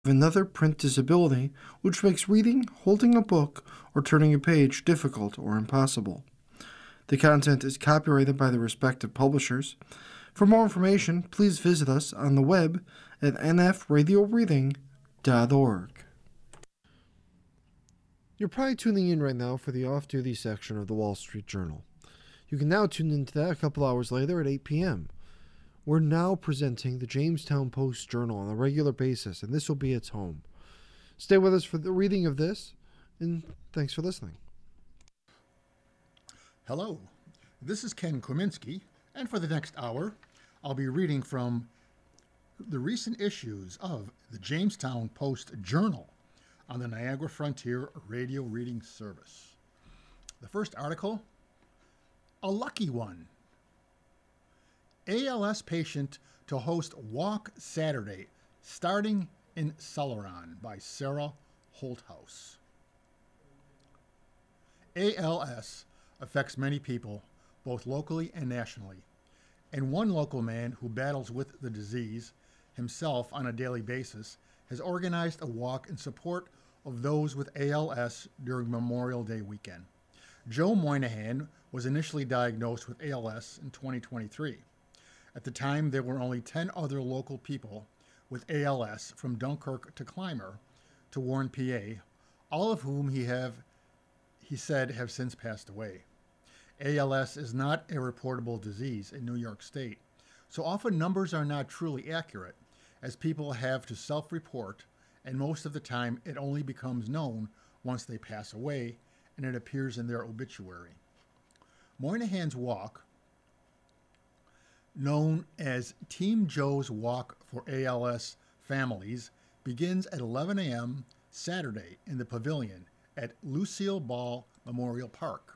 another print disability, which makes reading, holding a book, or turning a page difficult or impossible. The content is copyrighted by the respective publishers. For more information, please visit us on the web at nfradioreading.org. You're probably tuning in right now for the off-duty section of the Wall Street Journal. You can now tune into that a couple hours later at 8 p.m. We're now presenting the Jamestown Post-Journal on a regular basis, and this will be its home. Stay with us for the reading of this, and thanks for listening. Hello, this is Ken Kominski, and for the next hour, I'll be reading from the recent issues of the Jamestown Post-Journal on the Niagara Frontier Radio Reading Service. The first article, A Lucky One. ALS patient to host Walk Saturday, starting in Celeron, by Sarah Holthouse. ALS affects many people, both locally and nationally, and one local man who battles with the disease himself on a daily basis has organized a walk in support of those with ALS during Memorial Day weekend. Joe Moynihan was initially diagnosed with ALS in 2023. At the time, there were only 10 other local people with ALS from Dunkirk to Clymer to Warren, PA, all of whom he said have since passed away. ALS is not a reportable disease in New York State, so often numbers are not truly accurate, as people have to self-report, and most of the time it only becomes known once they pass away and it appears in their obituary. Moynihan's Walk, known as Team Joe's Walk for ALS Families, begins at 11 a.m. Saturday in the pavilion at Lucille Ball Memorial Park.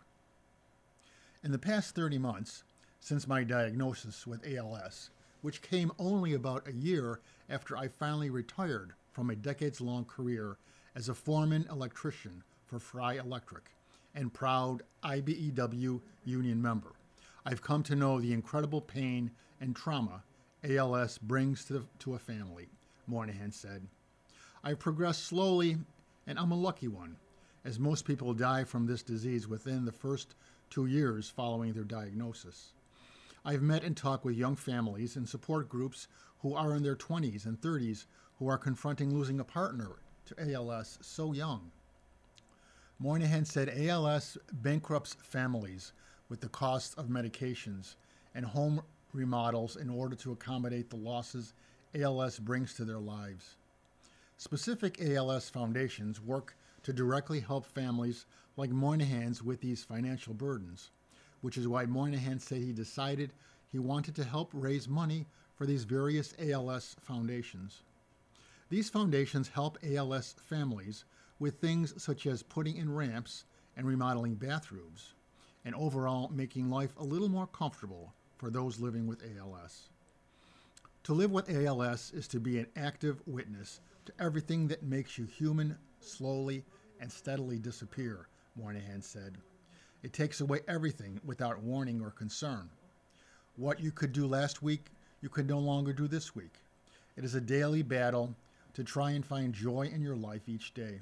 In the past 30 months, since my diagnosis with ALS, which came only about a year after I finally retired from a decades-long career as a foreman electrician for Fry Electric and proud IBEW union member, I've come to know the incredible pain and trauma ALS brings to a family, Moynihan said. I've progressed slowly, and I'm a lucky one, as most people die from this disease within the first 2 years following their diagnosis. I've met and talked with young families and support groups who are in their 20s and 30s who are confronting losing a partner to ALS so young. Moynihan said ALS bankrupts families with the cost of medications and home remodels in order to accommodate the losses ALS brings to their lives. Specific ALS foundations work to directly help families like Moynihan's with these financial burdens, which is why Moynihan said he decided he wanted to help raise money for these various ALS foundations. These foundations help ALS families with things such as putting in ramps and remodeling bathrooms, and overall making life a little more comfortable for those living with ALS. To live with ALS is to be an active witness to everything that makes you human slowly and steadily disappear, Moynihan said. It takes away everything without warning or concern. What you could do last week, you could no longer do this week. It is a daily battle to try and find joy in your life each day.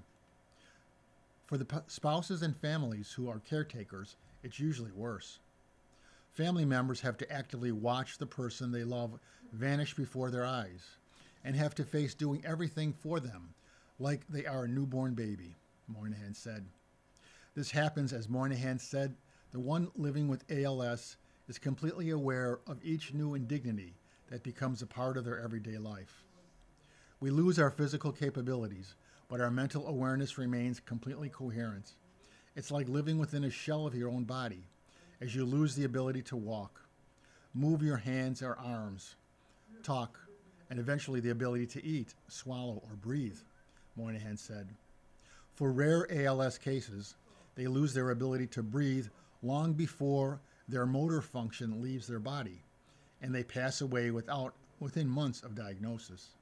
For the spouses and families who are caretakers, it's usually worse. Family members have to actively watch the person they love vanish before their eyes and have to face doing everything for them like they are a newborn baby, Moynihan said. This happens, as Moynihan said, the one living with ALS is completely aware of each new indignity that becomes a part of their everyday life. We lose our physical capabilities, but our mental awareness remains completely coherent. It's like living within a shell of your own body, as you lose the ability to walk, move your hands or arms, talk, and eventually the ability to eat, swallow, or breathe, Moynihan said. For rare ALS cases, they lose their ability to breathe long before their motor function leaves their body, and they pass away within months of diagnosis.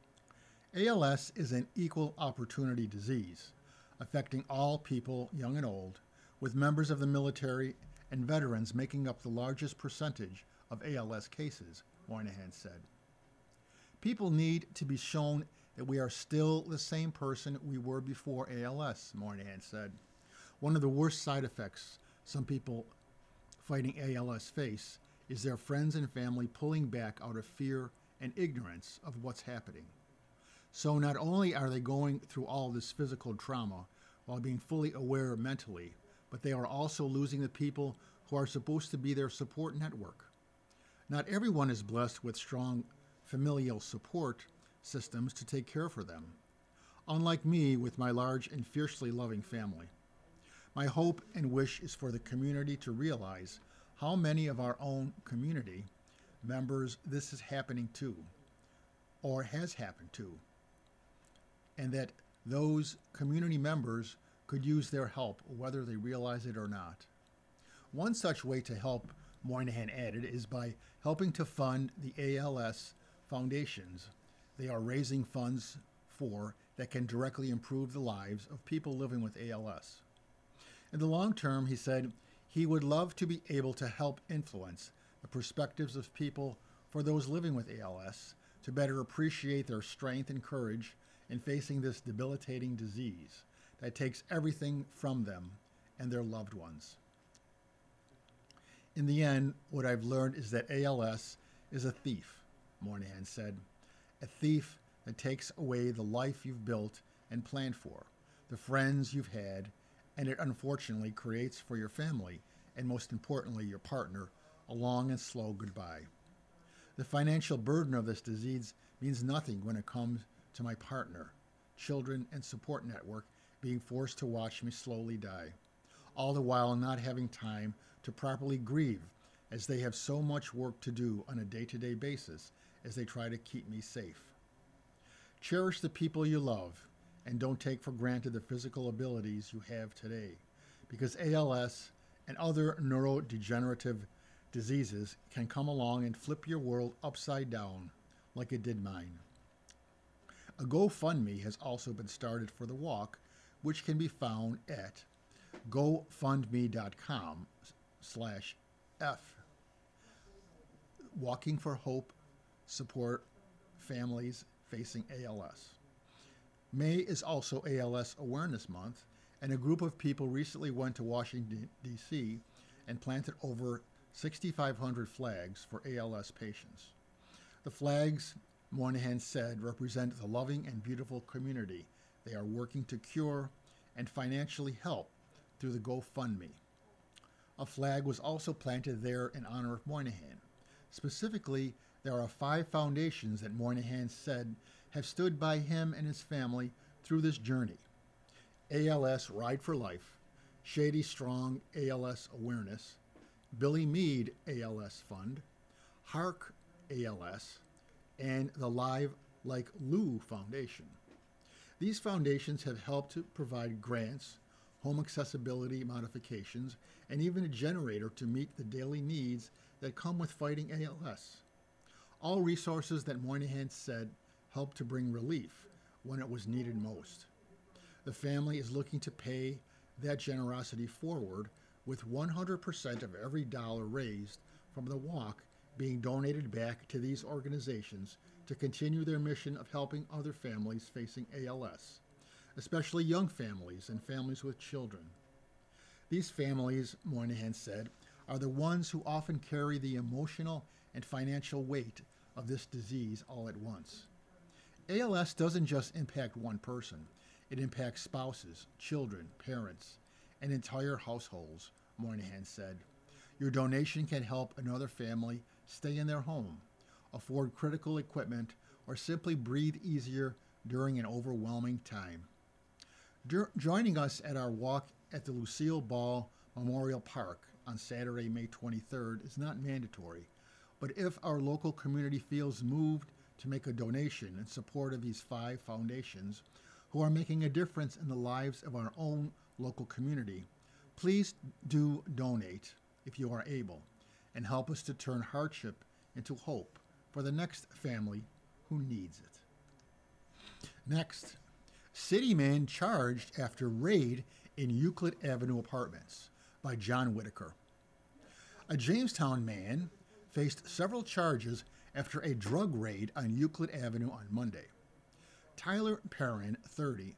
ALS is an equal opportunity disease, affecting all people, young and old, with members of the military and veterans making up the largest percentage of ALS cases, Moynihan said. People need to be shown that we are still the same person we were before ALS, Moynihan said. One of the worst side effects some people fighting ALS face is their friends and family pulling back out of fear and ignorance of what's happening. So not only are they going through all this physical trauma while being fully aware mentally, but they are also losing the people who are supposed to be their support network. Not everyone is blessed with strong familial support systems to take care for them, unlike me with my large and fiercely loving family. My hope and wish is for the community to realize how many of our own community members this is happening to, or has happened to, and that those community members could use their help, whether they realize it or not. One such way to help, Moynihan added, is by helping to fund the ALS foundations they are raising funds for that can directly improve the lives of people living with ALS. In the long term, he said, he would love to be able to help influence the perspectives of people for those living with ALS to better appreciate their strength and courage in facing this debilitating disease that takes everything from them and their loved ones. In the end, what I've learned is that ALS is a thief, Moynihan said, a thief that takes away the life you've built and planned for, the friends you've had, and it unfortunately creates for your family, and most importantly, your partner, a long and slow goodbye. The financial burden of this disease means nothing when it comes to my partner, children, and support network being forced to watch me slowly die, all the while not having time to properly grieve as they have so much work to do on a day-to-day basis as they try to keep me safe. Cherish the people you love and don't take for granted the physical abilities you have today, because ALS and other neurodegenerative diseases can come along and flip your world upside down like it did mine. A GoFundMe has also been started for the walk, which can be found at gofundme.com/F. Walking for Hope support families facing ALS. May is also ALS Awareness Month, and a group of people recently went to Washington, D.C. and planted over 6,500 flags for ALS patients. The flags, Moynihan said, represent the loving and beautiful community they are working to cure and financially help through the GoFundMe. A flag was also planted there in honor of Moynihan. Specifically, there are 5 foundations that Moynihan said have stood by him and his family through this journey: ALS Ride for Life, Shady Strong ALS Awareness, Billy Mead ALS Fund, Hark ALS, and the Live Like Lou Foundation. These foundations have helped to provide grants, home accessibility modifications, and even a generator to meet the daily needs that come with fighting ALS. All resources that Moynihan said helped to bring relief when it was needed most. The family is looking to pay that generosity forward, with 100% of every dollar raised from the walk being donated back to these organizations to continue their mission of helping other families facing ALS, especially young families and families with children. These families, Moynihan said, are the ones who often carry the emotional and financial weight of this disease all at once. ALS doesn't just impact one person. It impacts spouses, children, parents, and entire households, Moynihan said. Your donation can help another family stay in their home, afford critical equipment, or simply breathe easier during an overwhelming time. Joining us at our walk at the Lucille Ball Memorial Park on Saturday, May 23rd is not mandatory, but if our local community feels moved to make a donation in support of these 5 foundations who are making a difference in the lives of our own local community, please do donate if you are able, and help us to turn hardship into hope for the next family who needs it. Next, City Man charged after raid in Euclid Avenue apartments by John Whitaker. A Jamestown man faced several charges after a drug raid on Euclid Avenue on Monday. Tyler Perrin, 30,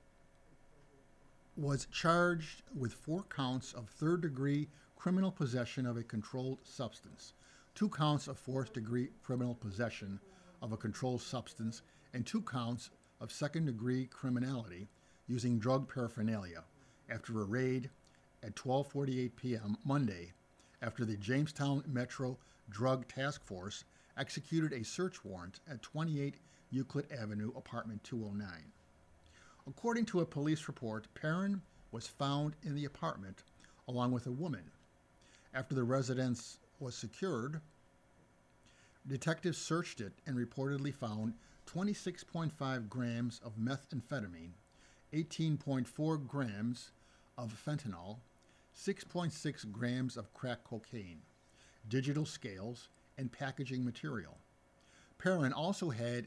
was charged with 4 counts of third-degree criminal possession of a controlled substance, 2 counts of fourth-degree criminal possession of a controlled substance, and 2 counts of second-degree criminality using drug paraphernalia after a raid at 12:48 p.m. Monday after the Jamestown Metro Drug Task Force executed a search warrant at 28 Euclid Avenue, apartment 209. According to a police report, Perrin was found in the apartment along with a woman. After the residence was secured, detectives searched it and reportedly found 26.5 grams of methamphetamine, 18.4 grams of fentanyl, 6.6 grams of crack cocaine, digital scales, and packaging material. Perrin also had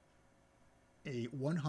a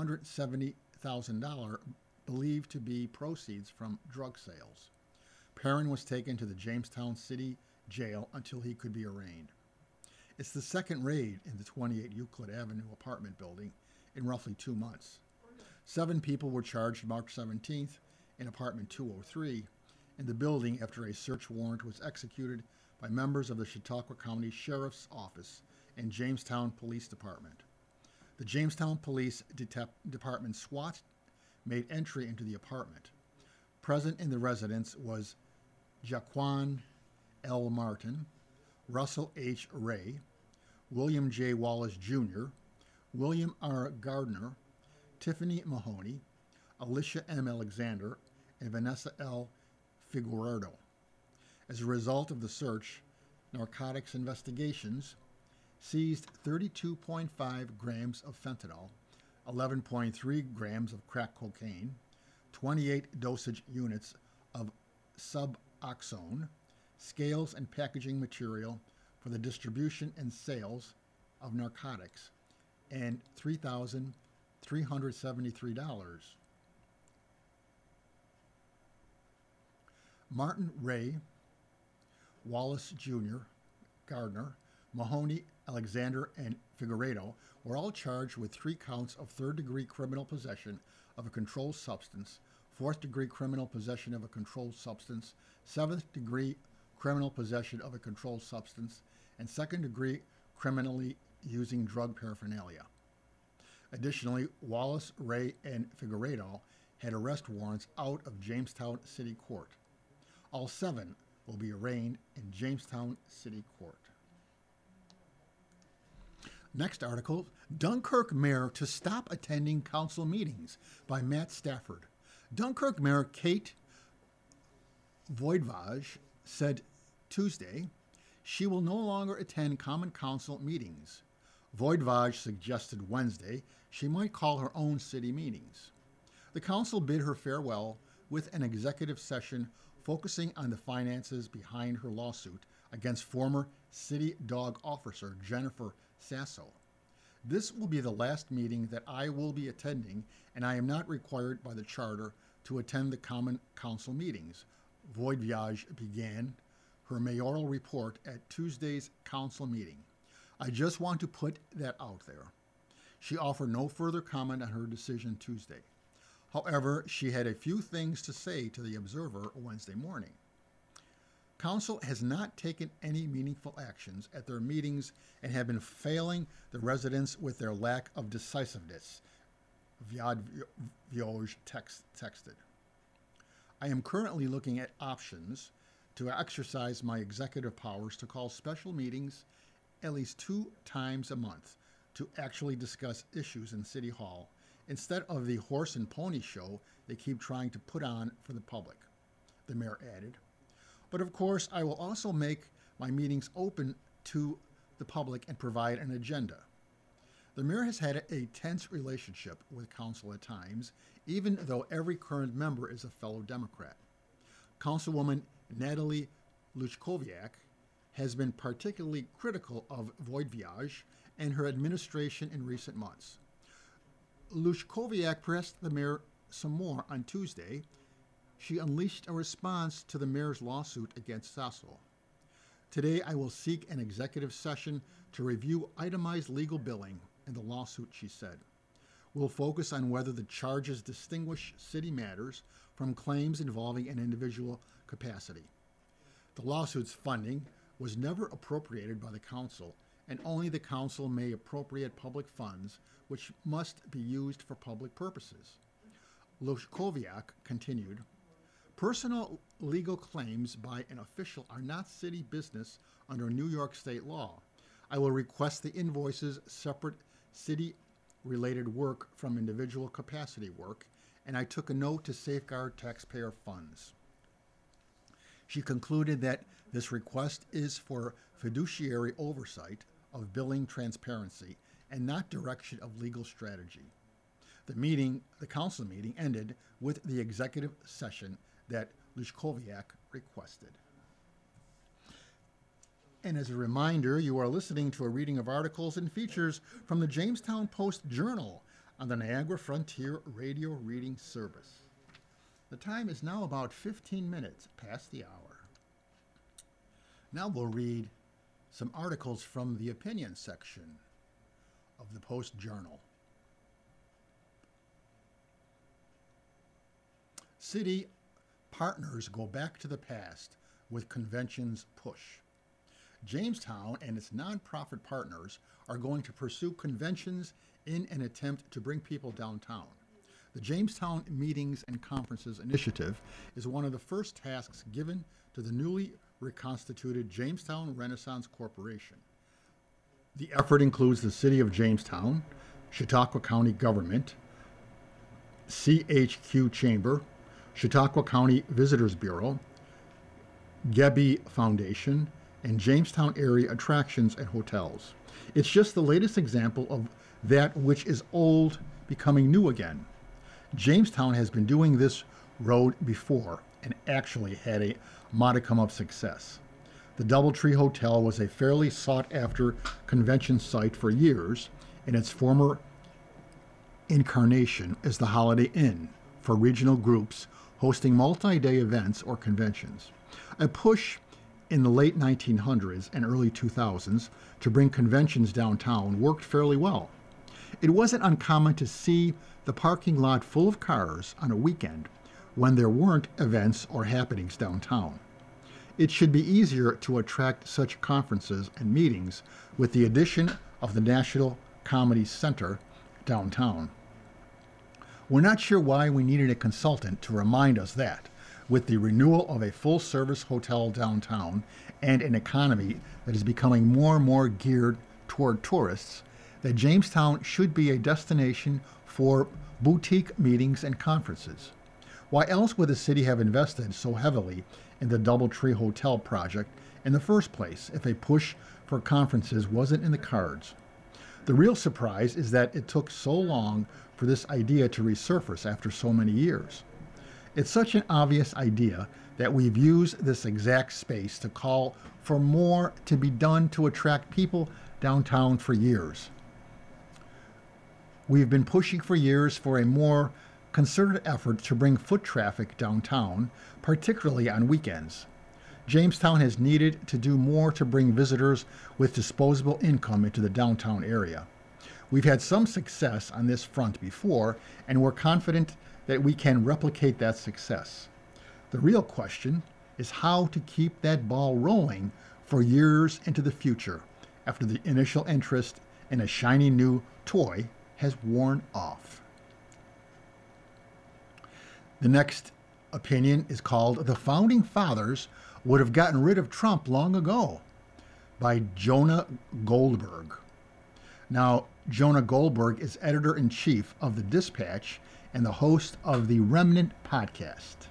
$170,000 believed to be proceeds from drug sales. Perrin was taken to the Jamestown City Jail until he could be arraigned. It's the second raid in the 28 Euclid Avenue apartment building in roughly 2 months. 7 people were charged March 17th in apartment 203 in the building after a search warrant was executed by members of the Chautauqua County Sheriff's Office and Jamestown Police Department. The Jamestown Police Department SWAT made entry into the apartment. Present in the residence was Jaquan L. Martin, Russell H. Ray, William J. Wallace Jr., William R. Gardner, Tiffany Mahoney, Alicia M. Alexander, and Vanessa L. Figueredo. As a result of the search, narcotics investigations seized 32.5 grams of fentanyl, 11.3 grams of crack cocaine, 28 dosage units of Suboxone, scales and packaging material for the distribution and sales of narcotics, and $3,373. Martin, Ray, Wallace Jr., Gardner, Mahoney, Alexander, and Figueredo were all charged with 3 counts of third-degree criminal possession of a controlled substance, fourth-degree criminal possession of a controlled substance, seventh-degree criminal possession of a controlled substance, and second-degree criminally using drug paraphernalia. Additionally, Wallace, Ray, and Figueredo had arrest warrants out of Jamestown City Court. All 7 will be arraigned in Jamestown City Court. Next article, Dunkirk Mayor to stop attending council meetings, by Matt Stafford. Dunkirk Mayor Kate Voivod said Tuesday she will no longer attend Common Council meetings. Voivod suggested Wednesday she might call her own city meetings. The council bid her farewell with an executive session focusing on the finances behind her lawsuit against former city dog officer Jennifer Sasso. This will be the last meeting that I will be attending, and I am not required by the charter to attend the Common Council meetings. Voivod began her mayoral report at Tuesday's council meeting. I just want to put that out there. She offered no further comment on her decision Tuesday. However, she had a few things to say to the Observer Wednesday morning. Council has not taken any meaningful actions at their meetings and have been failing the residents with their lack of decisiveness, Voivod texted. I am currently looking at options to exercise my executive powers to call special meetings at least 2 times a month to actually discuss issues in City Hall instead of the horse and pony show they keep trying to put on for the public, the mayor added. But of course, I will also make my meetings open to the public and provide an agenda. The mayor has had a tense relationship with council at times, even though every current member is a fellow Democrat. Councilwoman Natalie Luchkowiak has been particularly critical of Voivod and her administration in recent months. Luchkowiak pressed the mayor some more on Tuesday. She unleashed a response to the mayor's lawsuit against Sasso. Today, I will seek an executive session to review itemized legal billing in the lawsuit, she said. will focus on whether the charges distinguish city matters from claims involving an individual capacity. The lawsuit's funding was never appropriated by the council, and only the council may appropriate public funds, which must be used for public purposes. Lushkowiak continued, personal legal claims by an official are not city business under New York state law. I will request the invoices separate city-related work from individual capacity work, and I took a note to safeguard taxpayer funds. She concluded that this request is for fiduciary oversight of billing transparency and not direction of legal strategy. The council meeting ended with the executive session that Lushkowiak requested. And as a reminder, you are listening to a reading of articles and features from the Jamestown Post-Journal on the Niagara Frontier Radio Reading Service. The time is now about 15 minutes past the hour. Now we'll read some articles from the opinion section of the Post-Journal. City partners go back to the past with conventions push. Jamestown and its nonprofit partners are going to pursue conventions in an attempt to bring people downtown. The Jamestown Meetings and Conferences Initiative is one of the first tasks given to the newly reconstituted Jamestown Renaissance Corporation. The effort includes the City of Jamestown, Chautauqua County Government, CHQ Chamber, Chautauqua County Visitors Bureau, Gebby Foundation, and Jamestown area attractions and hotels. It's just the latest example of that which is old becoming new again. Jamestown has been doing this road before and actually had a modicum of success. The Doubletree Hotel was a fairly sought-after convention site for years in its former incarnation as the Holiday Inn for regional groups hosting multi-day events or conventions. A push in the late 1900s and early 2000s to bring conventions downtown worked fairly well. It wasn't uncommon to see the parking lot full of cars on a weekend when there weren't events or happenings downtown. It should be easier to attract such conferences and meetings with the addition of the National Comedy Center downtown. We're not sure why we needed a consultant to remind us that, with the renewal of a full-service hotel downtown and an economy that is becoming more and more geared toward tourists, that Jamestown should be a destination for boutique meetings and conferences. Why else would the city have invested so heavily in the Doubletree Hotel project in the first place if a push for conferences wasn't in the cards? The real surprise is that it took so long for this idea to resurface after so many years. It's such an obvious idea that we've used this exact space to call for more to be done to attract people downtown for years. We've been pushing for years for a more concerted effort to bring foot traffic downtown, particularly on weekends. Jamestown has needed to do more to bring visitors with disposable income into the downtown area. We've had some success on this front before, and we're confident that we can replicate that success. The real question is how to keep that ball rolling for years into the future after the initial interest in a shiny new toy has worn off. The next opinion is called "The Founding Fathers Would Have Gotten Rid of Trump Long Ago" by Jonah Goldberg. Now, Jonah Goldberg is editor-in-chief of the Dispatch and the host of the Remnant podcast.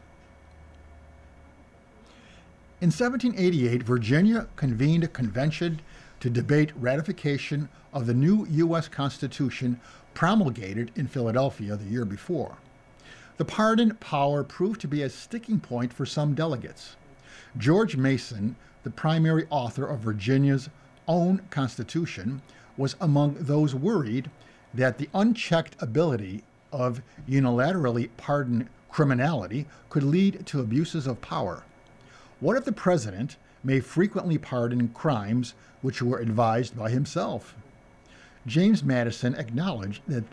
In 1788, Virginia convened a convention to debate ratification of the new U.S. Constitution promulgated in Philadelphia the year before. The pardon power proved to be a sticking point for some delegates. George Mason, the primary author of Virginia's own Constitution, was among those worried that the unchecked ability of unilaterally pardon criminality could lead to abuses of power. What if the president may frequently pardon crimes which were advised by himself? James Madison acknowledged that this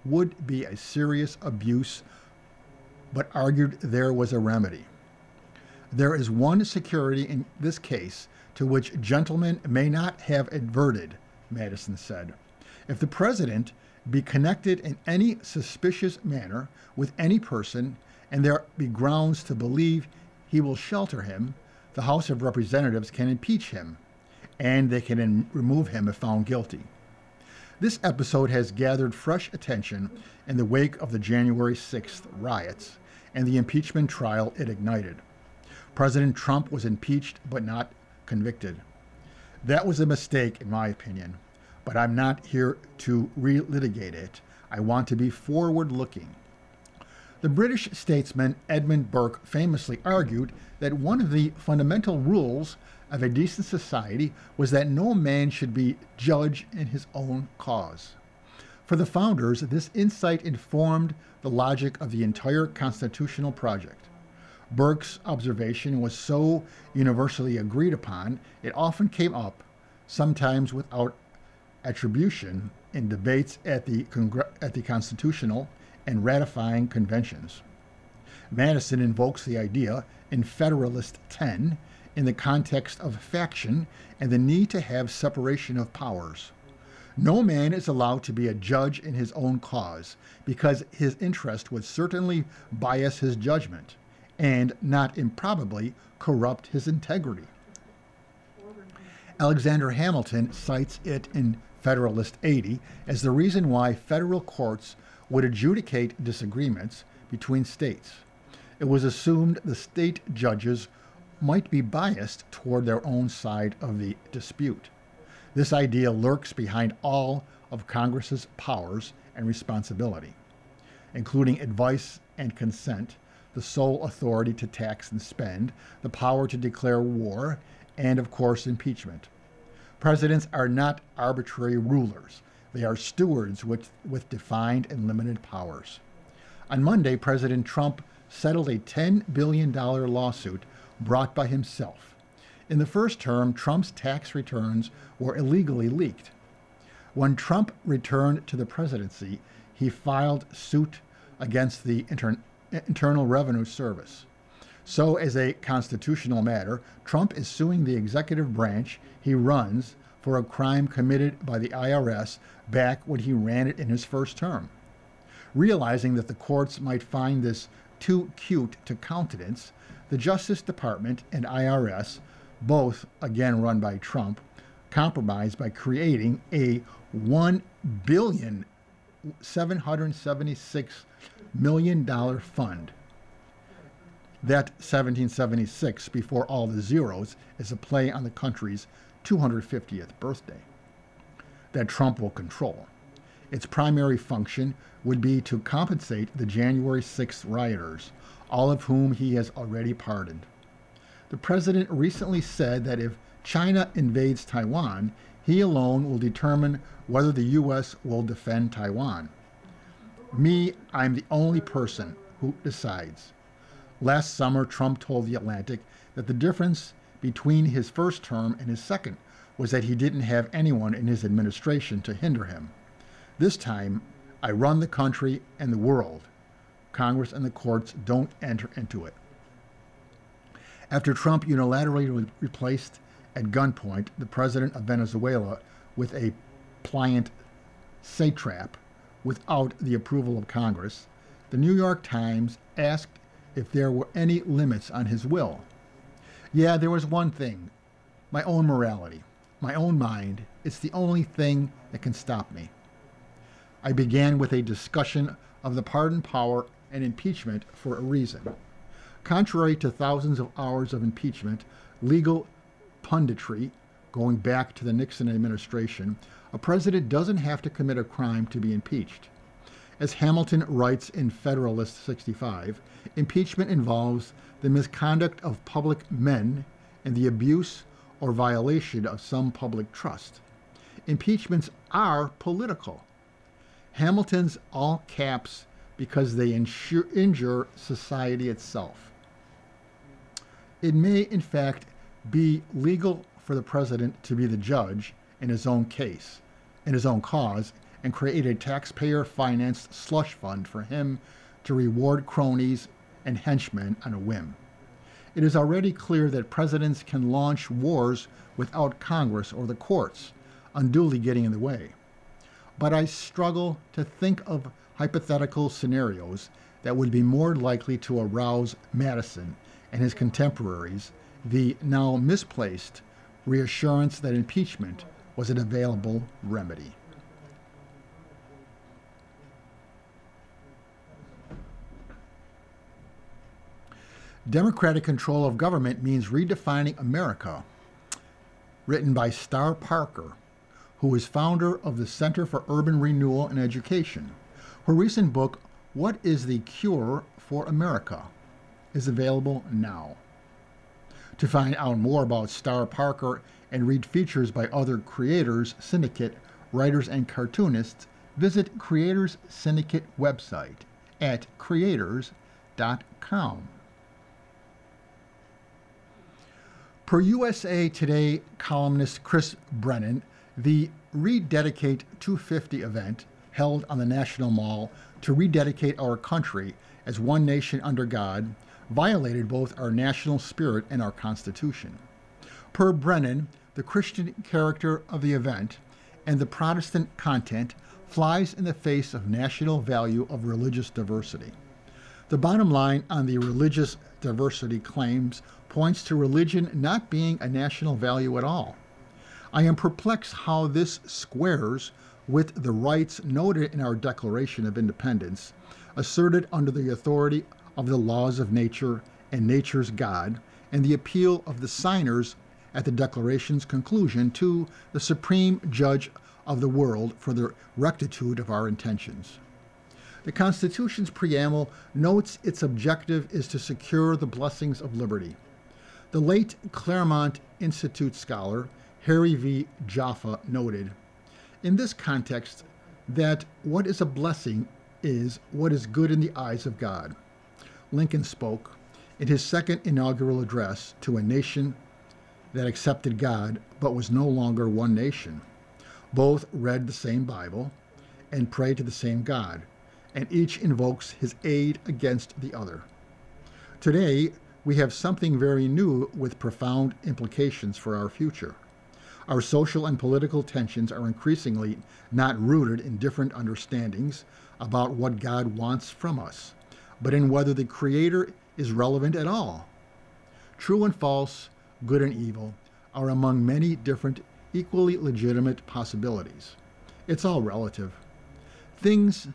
would be a serious abuse, but argued there was a remedy. There is one security in this case to which gentlemen may not have adverted, Madison said. If the president be connected in any suspicious manner with any person, and there be grounds to believe he will shelter him, the House of Representatives can impeach him, and they can remove him if found guilty. This episode has gathered fresh attention in the wake of the January 6th riots and the impeachment trial it ignited. President Trump was impeached but not convicted. That was a mistake, in my opinion, but I'm not here to relitigate it. I want to be forward-looking. The British statesman Edmund Burke famously argued that one of the fundamental rules of a decent society was that no man should be judge in his own cause. For the founders, this insight informed the logic of the entire constitutional project. Burke's observation was so universally agreed upon, it often came up, sometimes without attribution, in debates at the constitutional and ratifying conventions. Madison invokes the idea in Federalist 10 in the context of faction and the need to have separation of powers. No man is allowed to be a judge in his own cause because his interest would certainly bias his judgment and, not improbably, corrupt his integrity. Alexander Hamilton cites it in Federalist 80 as the reason why federal courts would adjudicate disagreements between states. It was assumed the state judges might be biased toward their own side of the dispute. This idea lurks behind all of Congress's powers and responsibility, including advice and consent, the sole authority to tax and spend, the power to declare war, and, of course, impeachment. Presidents are not arbitrary rulers. They are stewards with defined and limited powers. On Monday, President Trump settled a $10 billion lawsuit brought by himself. In the first term, Trump's tax returns were illegally leaked. When Trump returned to the presidency, he filed suit against the Internal Revenue Service. So, as a constitutional matter, Trump is suing the executive branch he runs for a crime committed by the IRS back when he ran it in his first term. Realizing that the courts might find this too cute to countenance, the Justice Department and IRS, both again run by Trump, compromised by creating a $1,776,000,000 fund. That 1776, before all the zeros, is a play on the country's 250th birthday that Trump will control. Its primary function would be to compensate the January 6th rioters, all of whom he has already pardoned. The president recently said that if China invades Taiwan, he alone will determine whether the U.S. will defend Taiwan. I'm the only person who decides. Last summer, Trump told The Atlantic that the difference between his first term and his second was that he didn't have anyone in his administration to hinder him. This time, I run the country and the world. Congress and the courts don't enter into it. After Trump unilaterally replaced at gunpoint the president of Venezuela with a pliant satrap without the approval of Congress, the New York Times asked if there were any limits on his will. Yeah, there was one thing. My own morality. My own mind. It's the only thing that can stop me. I began with a discussion of the pardon power and impeachment for a reason. Contrary to thousands of hours of impeachment, legal punditry, going back to the Nixon administration, a president doesn't have to commit a crime to be impeached. As Hamilton writes in Federalist 65, impeachment involves the misconduct of public men and the abuse or violation of some public trust. Impeachments are political. Hamilton's all caps because they injure society itself. It may, in fact, be legal for the president to be the judge in his own case, in his own cause, and create a taxpayer-financed slush fund for him to reward cronies and henchmen on a whim. It is already clear that presidents can launch wars without Congress or the courts unduly getting in the way. But I struggle to think of hypothetical scenarios that would be more likely to arouse Madison and his contemporaries the now misplaced reassurance that impeachment was an available remedy. Democratic control of government means redefining America, written by Star Parker, who is founder of the Center for Urban Renewal and Education. Her recent book, What is the Cure for America?, is available now. To find out more about Star Parker and read features by other Creators Syndicate writers and cartoonists, visit Creators Syndicate website at creators.com. Per USA Today columnist Chris Brennan, the Rededicate 250 event held on the National Mall to rededicate our country as one nation under God violated both our national spirit and our Constitution. Per Brennan, the Christian character of the event and the Protestant content flies in the face of national value of religious diversity. The bottom line on the religious diversity claims points to religion not being a national value at all. I am perplexed how this squares with the rights noted in our Declaration of Independence, asserted under the authority of the laws of nature and nature's God, and the appeal of the signers at the Declaration's conclusion to the Supreme Judge of the world for the rectitude of our intentions. The Constitution's preamble notes its objective is to secure the blessings of liberty. The late Claremont Institute scholar Harry V. Jaffa noted, in this context, that what is a blessing is what is good in the eyes of God. Lincoln spoke in his second inaugural address to a nation that accepted God but was no longer one nation. Both read the same Bible and prayed to the same God, and each invokes his aid against the other. Today, we have something very new with profound implications for our future. Our social and political tensions are increasingly not rooted in different understandings about what God wants from us, but in whether the Creator is relevant at all. True and false, good and evil, are among many different, equally legitimate possibilities. It's all relative. Things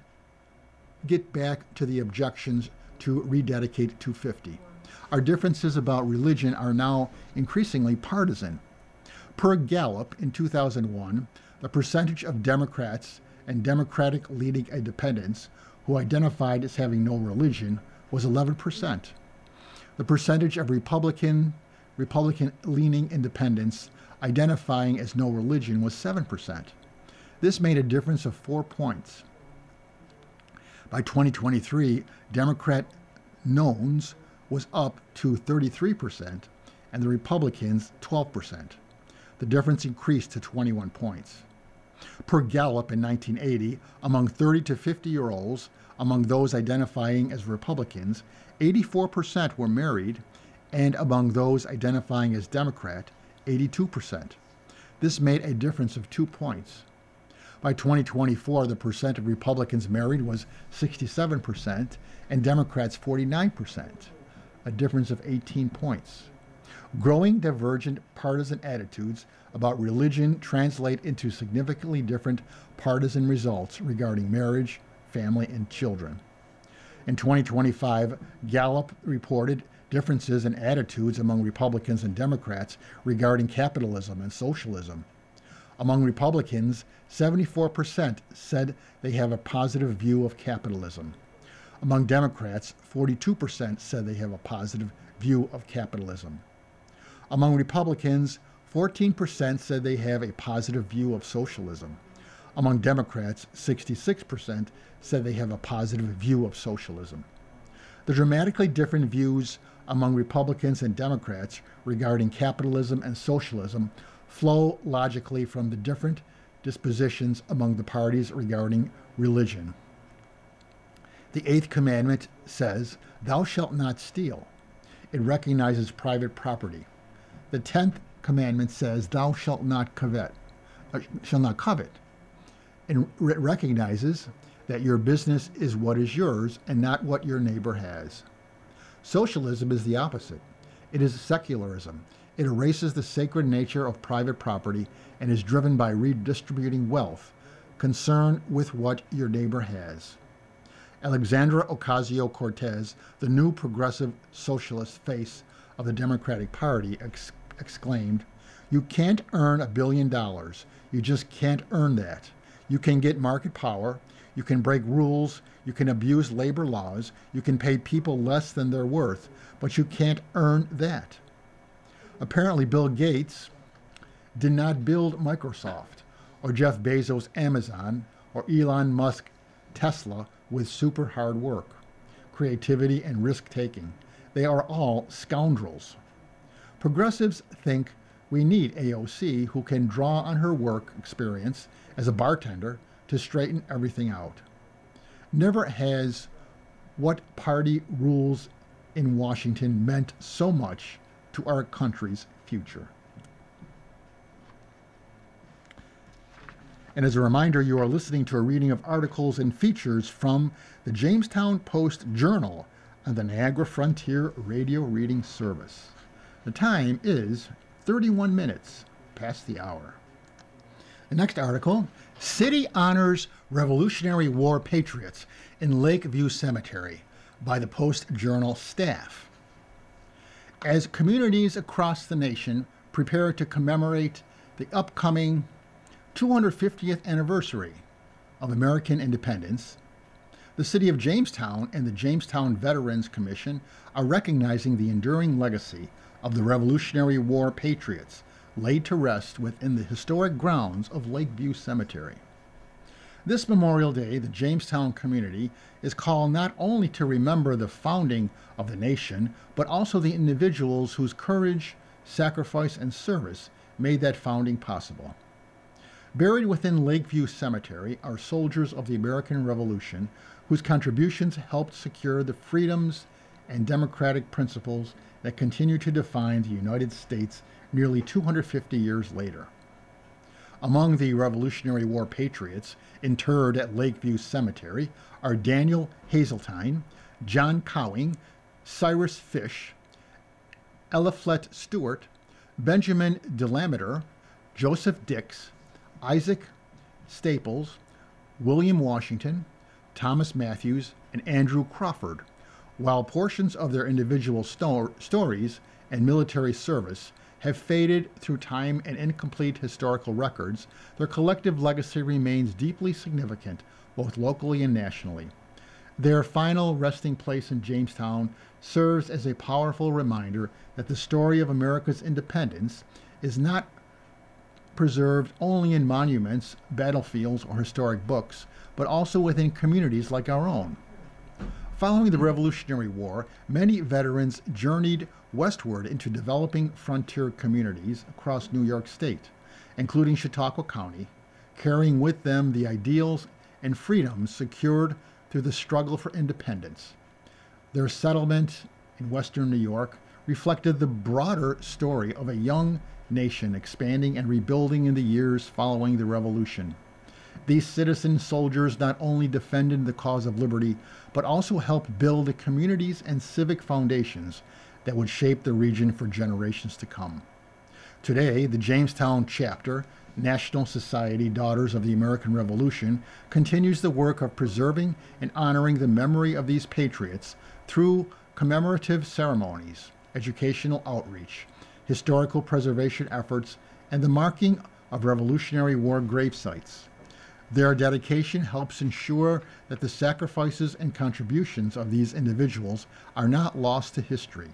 get back to the objections to Rededicate 250. Our differences about religion are now increasingly partisan. Per Gallup in 2001, the percentage of Democrats and Democratic-leaning independents who identified as having no religion was 11%. The percentage of Republican-leaning independents identifying as no religion was 7%. This made a difference of 4 points. By 2023, Democrat knowns was up to 33%, and the Republicans 12%. The difference increased to 21 points. Per Gallup in 1980, among 30 to 50-year-olds, among those identifying as Republicans, 84% were married, and among those identifying as Democrat, 82%. This made a difference of 2 points. By 2024, the percent of Republicans married was 67% and Democrats 49%, a difference of 18 points. Growing divergent partisan attitudes about religion translate into significantly different partisan results regarding marriage, family, and children. In 2025, Gallup reported differences in attitudes among Republicans and Democrats regarding capitalism and socialism. Among Republicans, 74% said they have a positive view of capitalism. Among Democrats, 42% said they have a positive view of capitalism. Among Republicans, 14% said they have a positive view of socialism. Among Democrats, 66% said they have a positive view of socialism. The dramatically different views among Republicans and Democrats regarding capitalism and socialism flow logically from the different dispositions among the parties regarding religion. The Eighth Commandment says, "Thou shalt not steal." It recognizes private property. The 10th Commandment says, "Thou shalt not covet." And it recognizes that your business is what is yours and not what your neighbor has. Socialism is the opposite. It is secularism. It erases the sacred nature of private property and is driven by redistributing wealth, concern with what your neighbor has. Alexandra Ocasio-Cortez, the new progressive socialist face of the Democratic Party, exclaimed, "You can't earn $1 billion. You just can't earn that. You can get market power. You can break rules. You can abuse labor laws. You can pay people less than they're worth, but you can't earn that." Apparently, Bill Gates did not build Microsoft, or Jeff Bezos Amazon, or Elon Musk Tesla with super hard work, creativity, and risk-taking. They are all scoundrels. Progressives think we need AOC, who can draw on her work experience as a bartender to straighten everything out. Never has what party rules in Washington meant so much to our country's future. And as a reminder, you are listening to a reading of articles and features from the Jamestown Post-Journal on the Niagara Frontier Radio Reading Service. The time is 31 minutes past the hour. The next article, City Honors Revolutionary War Patriots in Lakeview Cemetery by the Post-Journal staff. As communities across the nation prepare to commemorate the upcoming 250th anniversary of American independence, the City of Jamestown and the Jamestown Veterans Commission are recognizing the enduring legacy of the Revolutionary War patriots laid to rest within the historic grounds of Lakeview Cemetery. This Memorial Day, the Jamestown community is called not only to remember the founding of the nation, but also the individuals whose courage, sacrifice, and service made that founding possible. Buried within Lakeview Cemetery are soldiers of the American Revolution whose contributions helped secure the freedoms and democratic principles that continue to define the United States nearly 250 years later. Among the Revolutionary War patriots interred at Lakeview Cemetery are Daniel Hazeltine, John Cowing, Cyrus Fish, Eliphalet Stewart, Benjamin Delameter, Joseph Dix, Isaac Staples, William Washington, Thomas Matthews, and Andrew Crawford. While portions of their individual stories and military service have faded through time and incomplete historical records, their collective legacy remains deeply significant, both locally and nationally. Their final resting place in Jamestown serves as a powerful reminder that the story of America's independence is not preserved only in monuments, battlefields, or historic books, but also within communities like our own. Following the Revolutionary War, many veterans journeyed westward into developing frontier communities across New York State, including Chautauqua County, carrying with them the ideals and freedoms secured through the struggle for independence. Their settlement in western New York reflected the broader story of a young nation expanding and rebuilding in the years following the Revolution. These citizen soldiers not only defended the cause of liberty, but also helped build the communities and civic foundations that would shape the region for generations to come. Today, the Jamestown chapter, National Society Daughters of the American Revolution, continues the work of preserving and honoring the memory of these patriots through commemorative ceremonies, educational outreach, historical preservation efforts, and the marking of Revolutionary War grave sites. Their dedication helps ensure that the sacrifices and contributions of these individuals are not lost to history.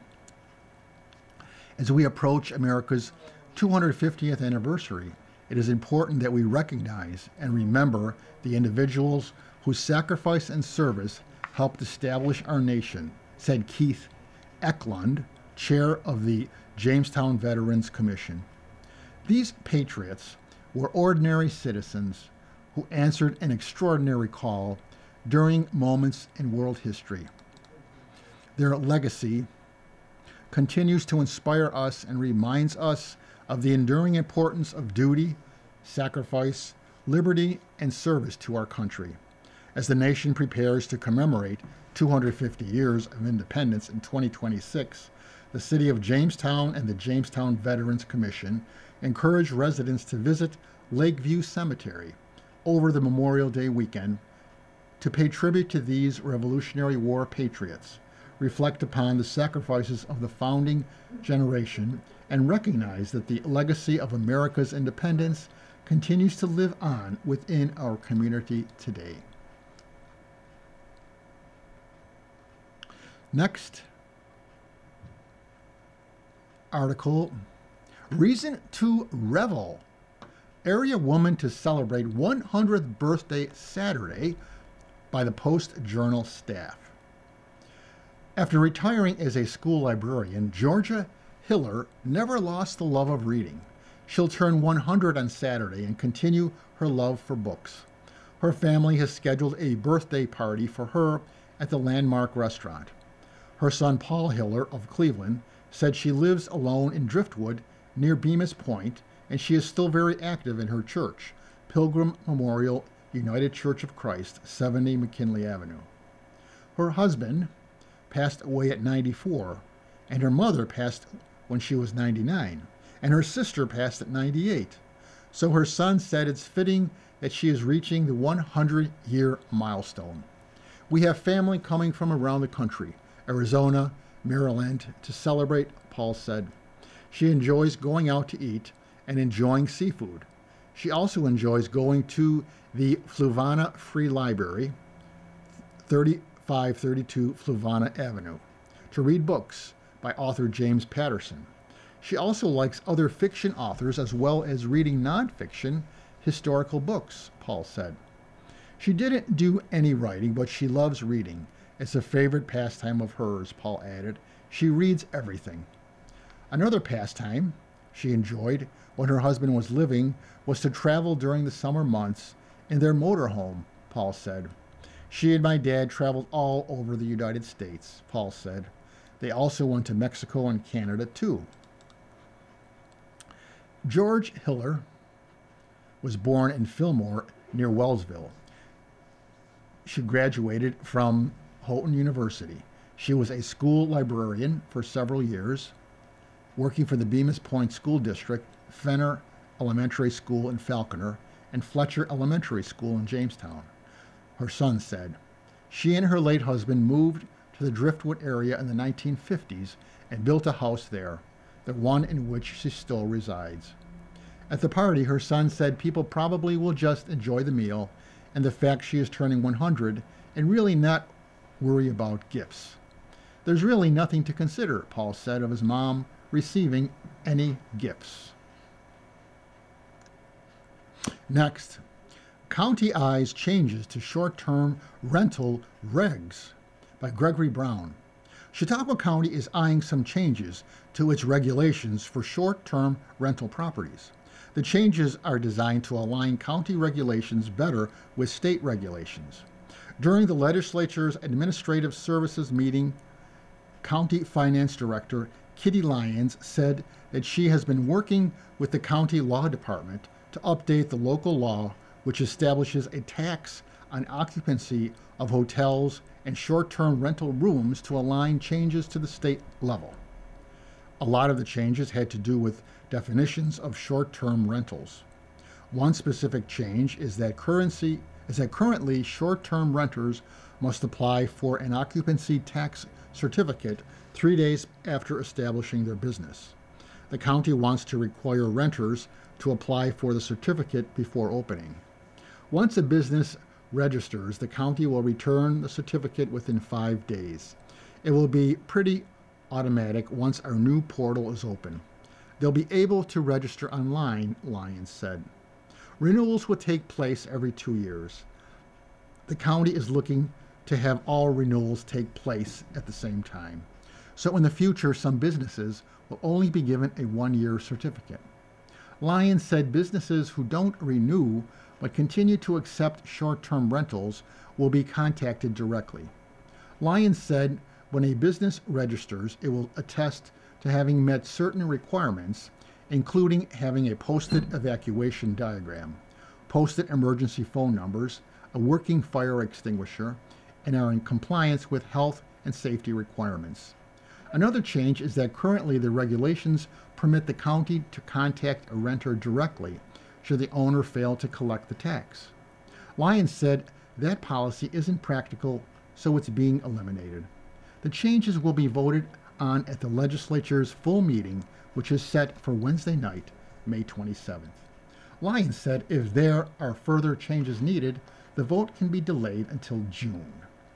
As we approach America's 250th anniversary, it is important that we recognize and remember the individuals whose sacrifice and service helped establish our nation, said Keith Eklund, chair of the Jamestown Veterans Commission. These patriots were ordinary citizens who answered an extraordinary call during moments in world history. Their legacy continues to inspire us and reminds us of the enduring importance of duty, sacrifice, liberty, and service to our country. As the nation prepares to commemorate 250 years of independence in 2026, the City of Jamestown and the Jamestown Veterans Commission encourage residents to visit Lakeview Cemetery over the Memorial Day weekend to pay tribute to these Revolutionary War patriots, reflect upon the sacrifices of the founding generation, and recognize that the legacy of America's independence continues to live on within our community today. Next article, Reason to Revel. Area woman to celebrate 100th birthday Saturday by the Post-Journal staff. After retiring as a school librarian, Georgia Hiller never lost the love of reading. She'll turn 100 on Saturday and continue her love for books. Her family has scheduled a birthday party for her at the Landmark Restaurant. Her son Paul Hiller of Cleveland said she lives alone in Driftwood near Bemis Point, and she is still very active in her church, Pilgrim Memorial United Church of Christ, 70 McKinley Avenue. Her husband passed away at 94, and her mother passed when she was 99, and her sister passed at 98. So her son said it's fitting that she is reaching the 100-year milestone. We have family coming from around the country, Arizona, Maryland, to celebrate, Paul said. She enjoys going out to eat and enjoying seafood. She also enjoys going to the Fluvanna Free Library, 3532 Fluvanna Avenue, to read books by author James Patterson. She also likes other fiction authors as well as reading nonfiction historical books, Paul said. She didn't do any writing, but she loves reading. It's a favorite pastime of hers, Paul added. She reads everything. Another pastime she enjoyed when her husband was living was to travel during the summer months in their motorhome, Paul said. She and my dad traveled all over the United States, Paul said. They also went to Mexico and Canada, too. George Hiller was born in Fillmore near Wellsville. She graduated from Houghton University. She was a school librarian for several years, working for the Bemis Point School District, Fenner Elementary School in Falconer, and Fletcher Elementary School in Jamestown. Her son said, she and her late husband moved to the Driftwood area in the 1950s and built a house there, the one in which she still resides. At the party, her son said people probably will just enjoy the meal and the fact she is turning 100 and really not worry about gifts. There's really nothing to consider, Paul said of his mom receiving any gifts. Next, County Eyes Changes to Short-Term Rental Regs by Gregory Brown. Chautauqua County is eyeing some changes to its regulations for short-term rental properties. The changes are designed to align county regulations better with state regulations. During the legislature's Administrative Services meeting, County Finance Director Kitty Lyons said that she has been working with the county law department to update the local law which establishes a tax on occupancy of hotels and short-term rental rooms to align changes to the state level. A lot of the changes had to do with definitions of short-term rentals. One specific change is that currently short-term renters must apply for an occupancy tax certificate 3 days after establishing their business. The county wants to require renters to apply for the certificate before opening. Once a business registers, the county will return the certificate within 5 days. It will be pretty automatic once our new portal is open. They'll be able to register online, Lyons said. Renewals will take place every 2 years. The county is looking to have all renewals take place at the same time. So in the future, some businesses will only be given a 1-year certificate. Lyons said businesses who don't renew but continue to accept short-term rentals will be contacted directly. Lyons said when a business registers, it will attest to having met certain requirements, including having a posted evacuation diagram, posted emergency phone numbers, a working fire extinguisher, and are in compliance with health and safety requirements. Another change is that currently the regulations permit the county to contact a renter directly should the owner fail to collect the tax. Lyons said that policy isn't practical, so it's being eliminated. The changes will be voted on at the legislature's full meeting, which is set for Wednesday night, May 27th. Lyons said if there are further changes needed, the vote can be delayed until June.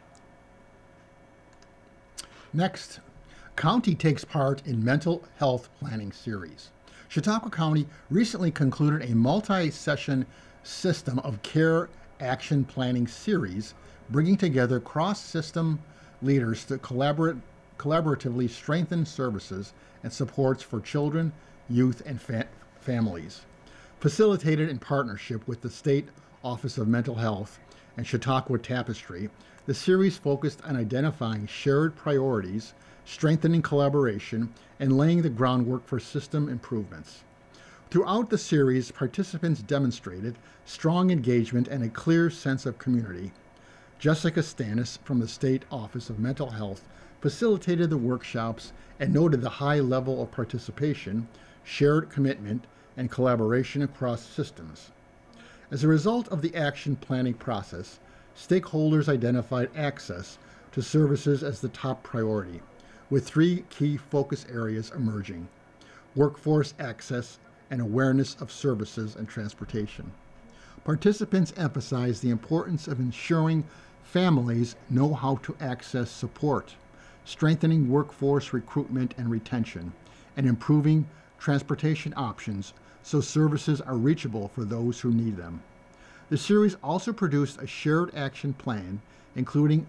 Next, county takes part in mental health planning series. Chautauqua County recently concluded a multi-session system of care action planning series, bringing together cross-system leaders to collaboratively strengthen services and supports for children, youth, and families. Facilitated in partnership with the State Office of Mental Health and Chautauqua Tapestry, the series focused on identifying shared priorities, strengthening collaboration, and laying the groundwork for system improvements. Throughout the series, participants demonstrated strong engagement and a clear sense of community. Jessica Stannis from the State Office of Mental Health facilitated the workshops and noted the high level of participation, shared commitment, and collaboration across systems. As a result of the action planning process, stakeholders identified access to services as the top priority, with three key focus areas emerging: workforce access and awareness of services and transportation. Participants emphasized the importance of ensuring families know how to access support, strengthening workforce recruitment and retention, and improving transportation options so services are reachable for those who need them. The series also produced a shared action plan, including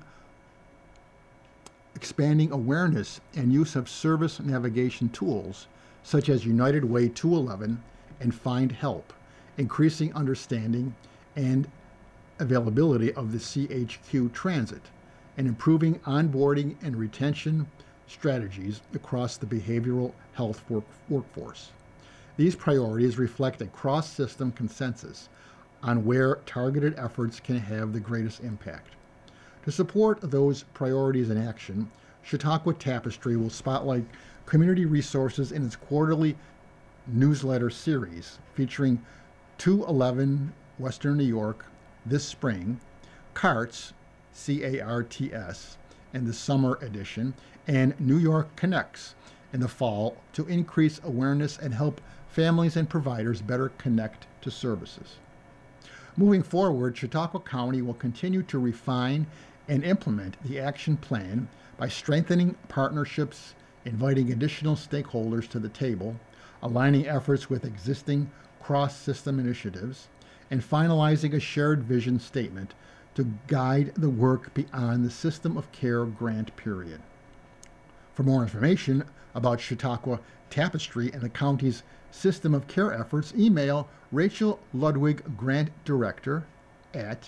expanding awareness and use of service navigation tools such as United Way 211 and Find Help, increasing understanding and availability of the CHQ transit, and improving onboarding and retention strategies across the behavioral health workforce. These priorities reflect a cross-system consensus on where targeted efforts can have the greatest impact. To support those priorities in action, Chautauqua Tapestry will spotlight community resources in its quarterly newsletter series featuring 211 Western New York this spring, CARTS, C-A-R-T-S, in the summer edition, and New York Connects in the fall to increase awareness and help families and providers better connect to services. Moving forward, Chautauqua County will continue to refine and implement the action plan by strengthening partnerships, inviting additional stakeholders to the table, aligning efforts with existing cross-system initiatives, and finalizing a shared vision statement to guide the work beyond the System of Care grant period. For more information about Chautauqua Tapestry and the county's System of Care efforts, email Rachel Ludwig, Grant Director, at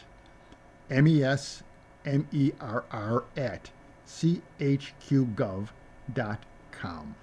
mesmerr@chqgov.com.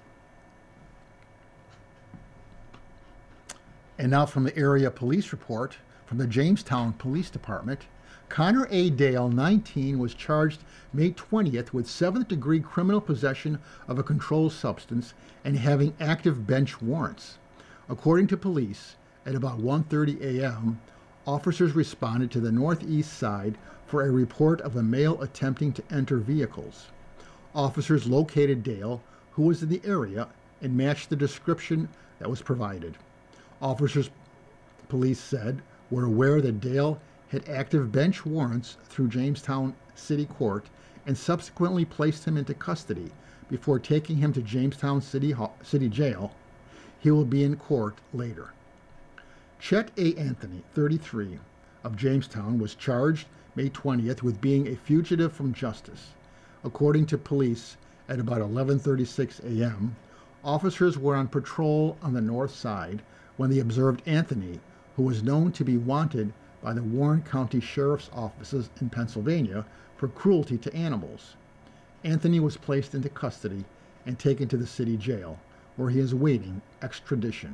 And now from the area police report from the Jamestown Police Department, Connor A. Dale, 19, was charged May 20th with 7th-degree criminal possession of a controlled substance and having active bench warrants. According to police, at about 1:30 a.m., officers responded to the northeast side for a report of a male attempting to enter vehicles. Officers located Dale, who was in the area, and matched the description that was provided. Officers, police said, were aware that Dale had active bench warrants through Jamestown City Court and subsequently placed him into custody before taking him to Jamestown City Jail. He will be in court later. Chet A. Anthony, 33, of Jamestown, was charged May 20th with being a fugitive from justice. According to police, at about 11:36 a.m., officers were on patrol on the north side when they observed Anthony, who was known to be wanted by the Warren County Sheriff's offices in Pennsylvania for cruelty to animals. Anthony was placed into custody and taken to the city jail, where he is awaiting extradition.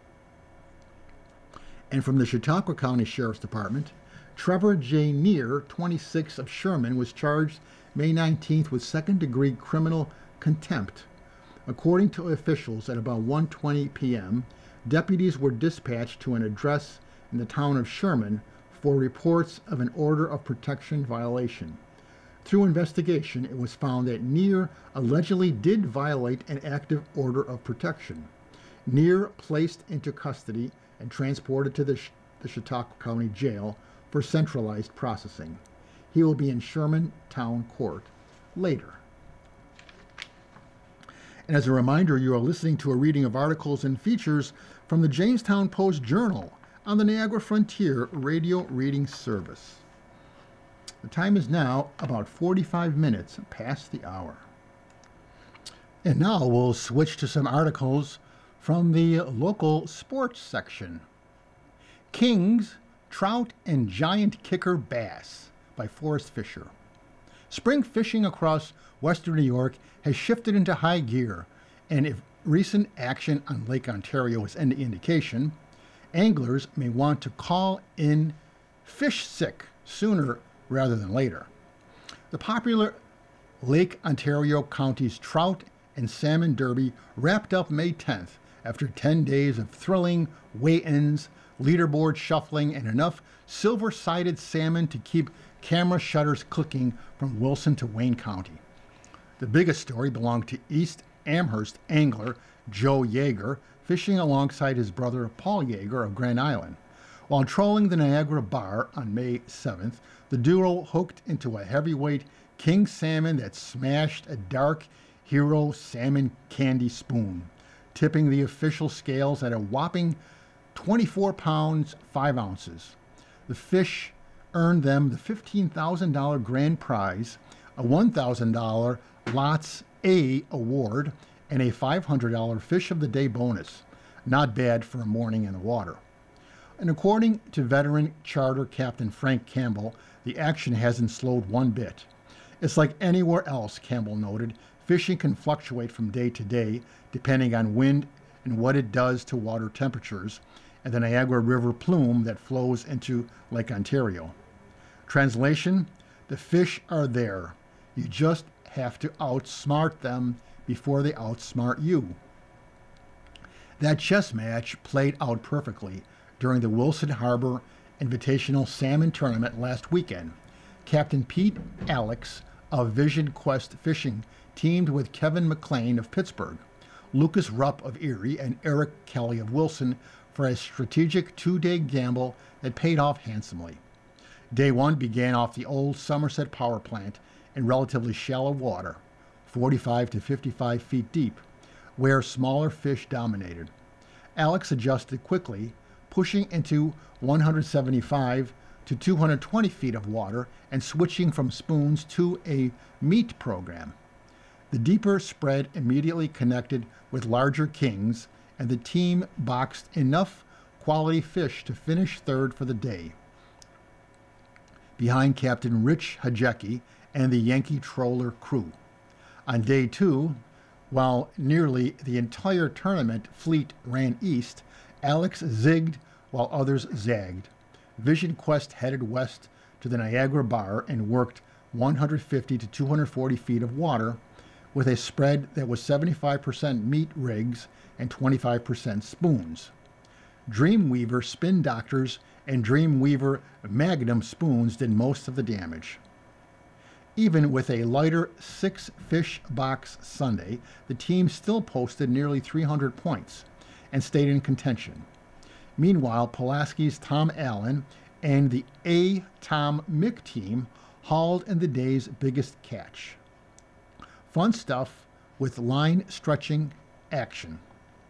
And from the Chautauqua County Sheriff's Department, Trevor J. Neer, 26, of Sherman, was charged May 19th with second-degree criminal contempt. According to officials, at about 1:20 p.m., deputies were dispatched to an address in the town of Sherman for reports of an order of protection violation. Through investigation, it was found that Neer allegedly did violate an active order of protection. Neer placed into custody and transported to the Chautauqua County Jail for centralized processing. He will be in Sherman Town Court later. And as a reminder, you are listening to a reading of articles and features from the Jamestown Post-Journal on the Niagara Frontier Radio Reading Service. The time is now about 45 minutes past the hour. And now we'll switch to some articles from the local sports section. Kings, Trout, and Giant Kicker Bass by Forrest Fisher. Spring fishing across western New York has shifted into high gear, and if recent action on Lake Ontario is any indication, anglers may want to call in fish sick sooner rather than later. The popular Lake Ontario County's Trout and Salmon Derby wrapped up May 10th after 10 days of thrilling weigh-ins, leaderboard shuffling, and enough silver-sided salmon to keep camera shutters clicking from Wilson to Wayne County. The biggest story belonged to East Amherst angler Joe Yeager, fishing alongside his brother Paul Yeager of Grand Island. While trolling the Niagara Bar on May 7th, the duo hooked into a heavyweight king salmon that smashed a dark Hero salmon candy spoon, tipping the official scales at a whopping 24 pounds, 5 ounces. The fish earned them the $15,000 grand prize, a $1,000 Lots A award, and a $500 Fish of the Day bonus. Not bad for a morning in the water. And according to veteran charter captain Frank Campbell, the action hasn't slowed one bit. It's like anywhere else, Campbell noted. Fishing can fluctuate from day to day, depending on wind and what it does to water temperatures, and the Niagara River plume that flows into Lake Ontario. Translation: the fish are there. You just have to outsmart them before they outsmart you. That chess match played out perfectly during the Wilson Harbor Invitational Salmon Tournament last weekend. Captain Pete Alex of Vision Quest Fishing teamed with Kevin McLean of Pittsburgh, Lucas Rupp of Erie, and Eric Kelly of Wilson for a strategic 2-day gamble that paid off handsomely. Day one began off the old Somerset Power Plant in relatively shallow water, 45 to 55 feet deep, where smaller fish dominated. Alex adjusted quickly, pushing into 175 to 220 feet of water and switching from spoons to a meat program. The deeper spread immediately connected with larger kings, and the team boxed enough quality fish to finish third for the day, behind Captain Rich Hajecki and the Yankee Troller crew. On day two, while nearly the entire tournament fleet ran east, Alex zigged while others zagged. Vision Quest headed west to the Niagara Bar and worked 150 to 240 feet of water with a spread that was 75% meat rigs and 25% spoons. Dreamweaver Spin Doctors and Dreamweaver Magnum spoons did most of the damage. Even with a lighter 6-fish box Sunday, the team still posted nearly 300 points and stayed in contention. Meanwhile, Pulaski's Tom Allen and the A. Tom Mick team hauled in the day's biggest catch. Fun stuff with line-stretching action.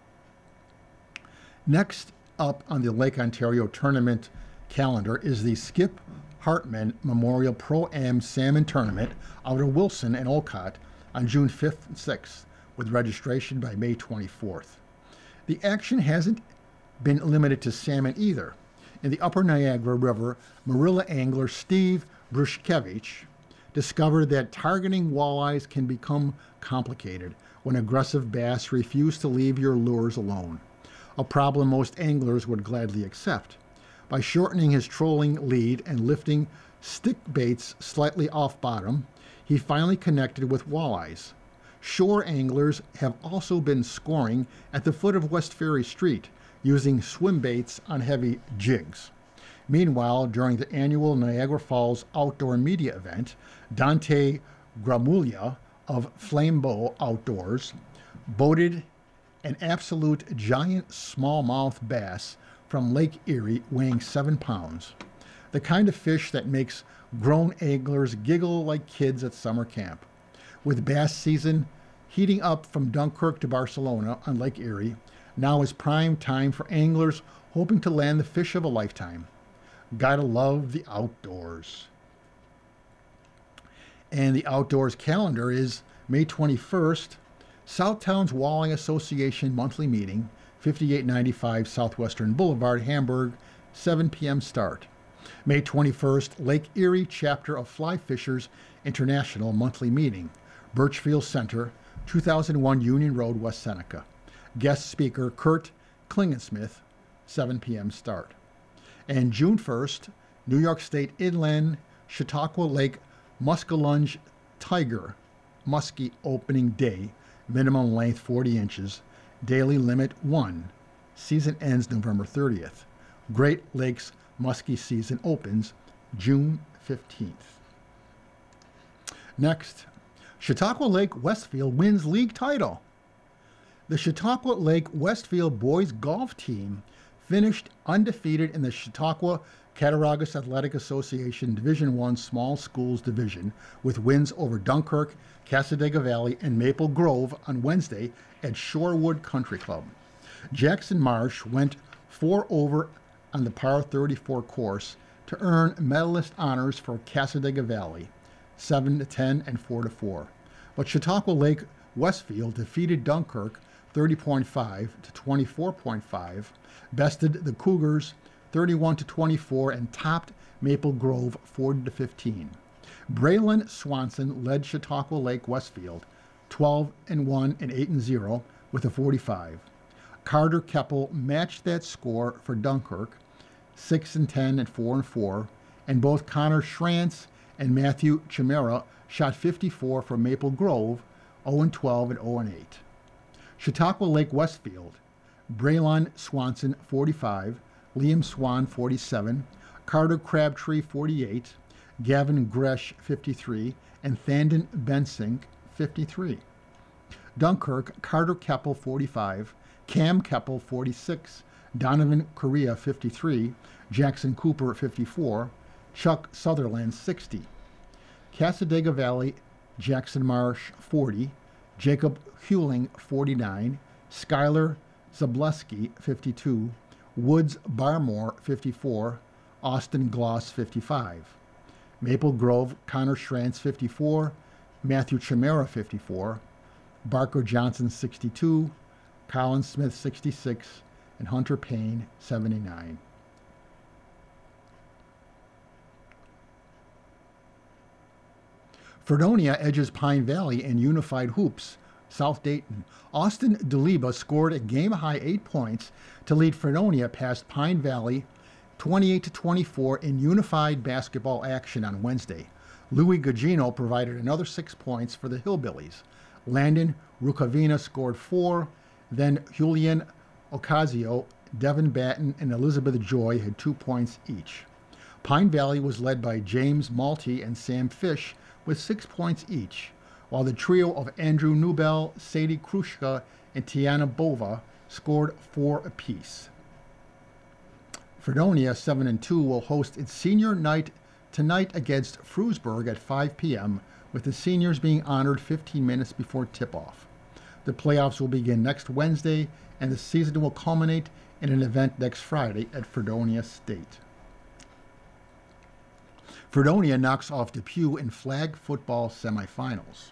Next up on the Lake Ontario tournament calendar is the Skip Hartman Memorial Pro-Am Salmon Tournament out of Wilson and Olcott on June 5th and 6th, with registration by May 24th. The action hasn't been limited to salmon either. In the upper Niagara River, Marilla angler Steve Brushkevich discovered that targeting walleyes can become complicated when aggressive bass refuse to leave your lures alone, a problem most anglers would gladly accept. By shortening his trolling lead and lifting stick baits slightly off bottom, he finally connected with walleyes. Shore anglers have also been scoring at the foot of West Ferry Street, using swim baits on heavy jigs. Meanwhile, during the annual Niagara Falls Outdoor Media event, Dante Gramuglia of Flambeau Outdoors boated an absolute giant smallmouth bass from Lake Erie weighing 7 pounds, the kind of fish that makes grown anglers giggle like kids at summer camp. With bass season heating up from Dunkirk to Barcelona on Lake Erie, now is prime time for anglers hoping to land the fish of a lifetime. Gotta love the outdoors. And the outdoors calendar is May 21st, Southtown's Walleye Association monthly meeting, 5895 Southwestern Boulevard, Hamburg, 7 p.m. start. May 21st, Lake Erie Chapter of Fly Fishers International monthly meeting, Birchfield Center, 2001 Union Road, West Seneca. Guest speaker Kurt Klingensmith, 7 p.m. start. And June 1st, New York State Inland Chautauqua Lake Muskellunge Tiger Muskie Opening Day, minimum length 40 inches, daily limit 1. Season ends November 30th. Great Lakes Muskie season opens June 15th. Next, Chautauqua Lake Westfield wins league title. The Chautauqua Lake Westfield boys golf team finished undefeated in the Chautauqua Cattaraugus Athletic Association Division I Small Schools Division with wins over Dunkirk, Cassadaga Valley, and Maple Grove on Wednesday at Shorewood Country Club. Jackson Marsh went 4 over on the par 34 course to earn medalist honors for Cassadaga Valley, 7-10 and 4-4. But Chautauqua Lake Westfield defeated Dunkirk 30.5 to 24.5, bested the Cougars 31-24, and topped Maple Grove 40-15. Braylon Swanson led Chautauqua Lake Westfield 12-1 and 8-0 with a 45. Carter Keppel matched that score for Dunkirk 6-10 and 4-4, and both Connor Schrantz and Matthew Chimera shot 54 for Maple Grove 0-12 and 0-8. Chautauqua Lake Westfield, Braylon Swanson 45, Liam Swan 47, Carter Crabtree 48, Gavin Gresh 53, and Thandon Bensink 53. Dunkirk, Carter Keppel 45, Cam Keppel 46, Donovan Correa 53, Jackson Cooper 54, Chuck Sutherland 60. Cassadaga Valley, Jackson Marsh 40, Jacob Hewling 49, Skylar Zableski 52, Woods Barmore 54, Austin Gloss 55. Maple Grove, Connor Schrantz 54, Matthew Chimera 54, Barker Johnson 62, Colin Smith 66, and Hunter Payne 79. Fredonia edges Pine Valley in Unified Hoops, South Dayton. Austin DeLiba scored a game-high 8 points to lead Fredonia past Pine Valley 28-24 in unified basketball action on Wednesday. Louis Gugino provided another 6 points for the Hillbillies. Landon Rukavina scored 4, then Julian Ocasio, Devin Batten, and Elizabeth Joy had 2 points each. Pine Valley was led by James Malty and Sam Fish with 6 points each, while the trio of Andrew Newbell, Sadie Krushka, and Tiana Bova scored 4 apiece. Fredonia, 7-2, will host its senior night tonight against Frewsburg at 5 p.m., with the seniors being honored 15 minutes before tip-off. The playoffs will begin next Wednesday, and the season will culminate in an event next Friday at Fredonia State. Fredonia knocks off Depew in flag football semifinals.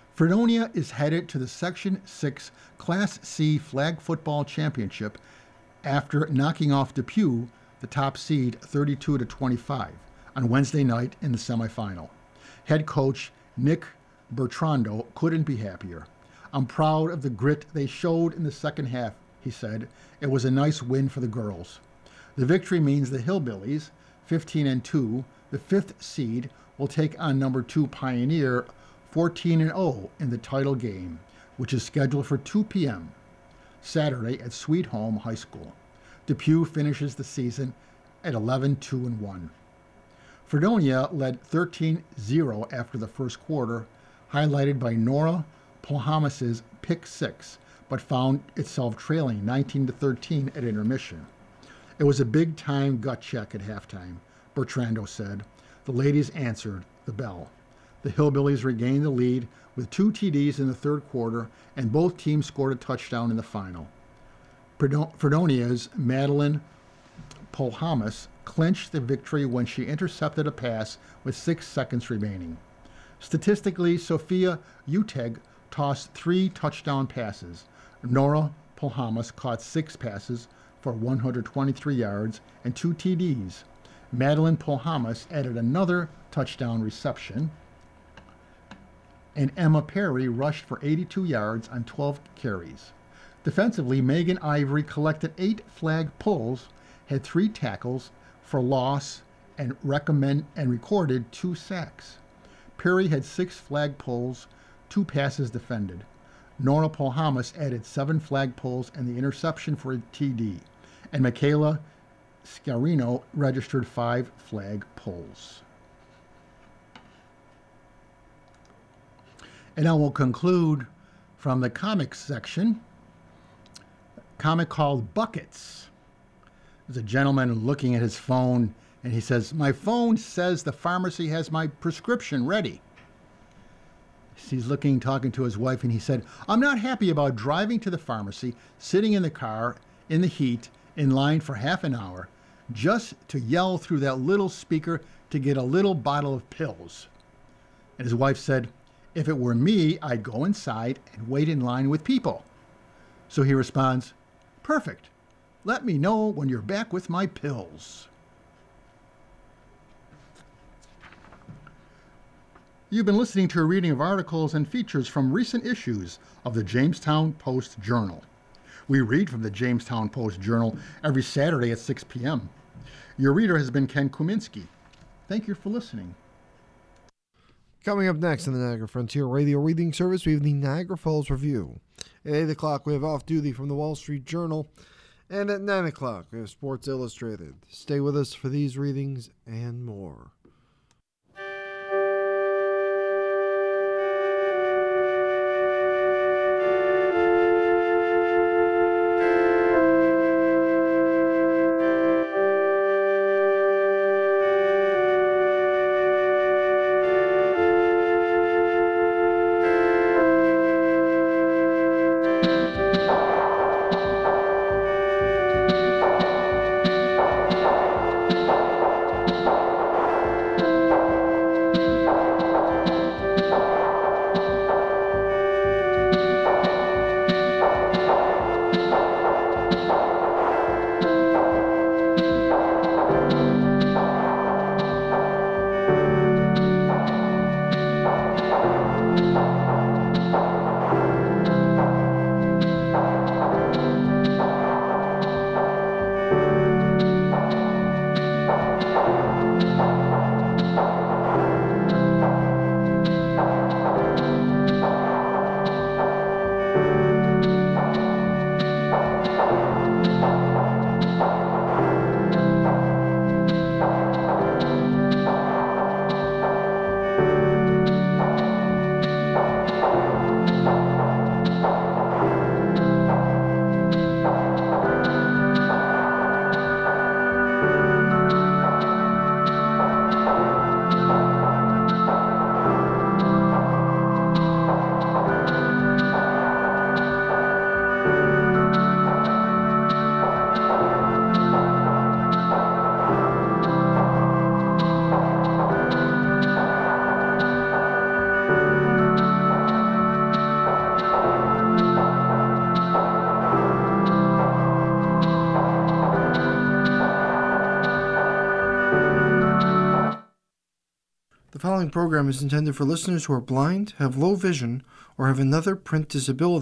Fredonia is headed to the Section 6 Class C Flag Football Championship after knocking off Depew, the top seed, 32-25 on Wednesday night in the semifinal. Head coach Nick Bertrando couldn't be happier. "I'm proud of the grit they showed in the second half," he said. "It was a nice win for the girls." The victory means the Hillbillies, 15-2, the fifth seed, will take on number 2 Pioneer, 14-0 in the title game, which is scheduled for 2 p.m. Saturday at Sweet Home High School. Depew finishes the season at 11-2-1. Fredonia led 13-0 after the first quarter, highlighted by Nora Polhamus's pick 6, but found itself trailing 19-13 at intermission. "It was a big-time gut check at halftime," Bertrando said. "The ladies answered the bell." The Hillbillies regained the lead with 2 TDs in the third quarter, and both teams scored a touchdown in the final. Fredonia's Madeline Polhamus clinched the victory when she intercepted a pass with 6 seconds remaining. Statistically, Sophia Uteg tossed 3 touchdown passes. Nora Polhamus caught 6 passes for 123 yards and 2 TDs. Madeline Polhamus added another touchdown reception, and Emma Perry rushed for 82 yards on 12 carries. Defensively, Megan Ivory collected 8 flag pulls, had 3 tackles for loss, and recorded 2 sacks. Perry had 6 flag pulls, 2 passes defended. Nora Polhamus added 7 flag pulls and the interception for a TD, and Michaela Scarino registered 5 flag pulls. And now we'll conclude from the comics section. Comic called Buckets. There's a gentleman looking at his phone, and he says, "My phone says the pharmacy has my prescription ready." He's looking, talking to his wife, and he said, "I'm not happy about driving to the pharmacy, sitting in the car, in the heat, in line for half an hour, just to yell through that little speaker to get a little bottle of pills." And his wife said, "If it were me, I'd go inside and wait in line with people." So he responds, "Perfect. Let me know when you're back with my pills." You've been listening to a reading of articles and features from recent issues of the Jamestown Post-Journal. We read from the Jamestown Post-Journal every Saturday at 6 p.m. Your reader has been Ken Kuminski. Thank you for listening. Coming up next on the Niagara Frontier Radio Reading Service, we have the Niagara Falls Review. At 8 o'clock, we have Off Duty from the Wall Street Journal. And at 9 o'clock, we have Sports Illustrated. Stay with us for these readings and more. following program is intended for listeners who are blind, have low vision, or have another print disability.